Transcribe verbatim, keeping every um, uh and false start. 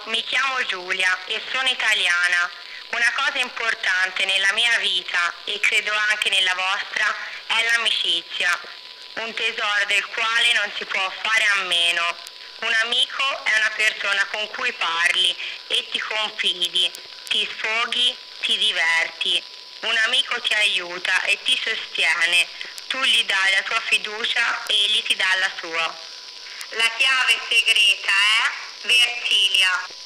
Ciao, mi chiamo Giulia e sono italiana. Una cosa importante nella mia vita e credo anche nella vostra è l'amicizia, un tesoro del quale non si può fare a meno. Un amico è una persona con cui parli e ti confidi, ti sfoghi, ti diverti. Un amico ti aiuta e ti sostiene. Tu gli dai la tua fiducia e egli ti dà la sua. La chiave segreta è Vertilia.